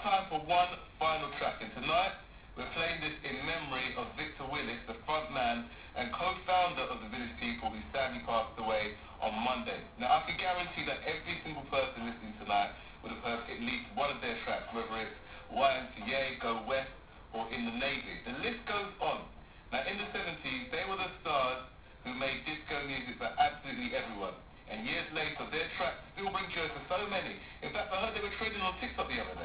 time for one final track, and tonight we're playing this in memory of Victor Willis, the front man and co-founder of the Village People, who sadly passed away on Monday. Now, I can guarantee that every single person listening tonight would have heard at least one of their tracks, whether it's YMCA, Go West, or In the Navy. The list goes on. Now, in the 70s, they were the stars who made disco music for absolutely everyone. And years later, their tracks still bring joy to so many. In fact, I heard they were trending on TikTok the other day.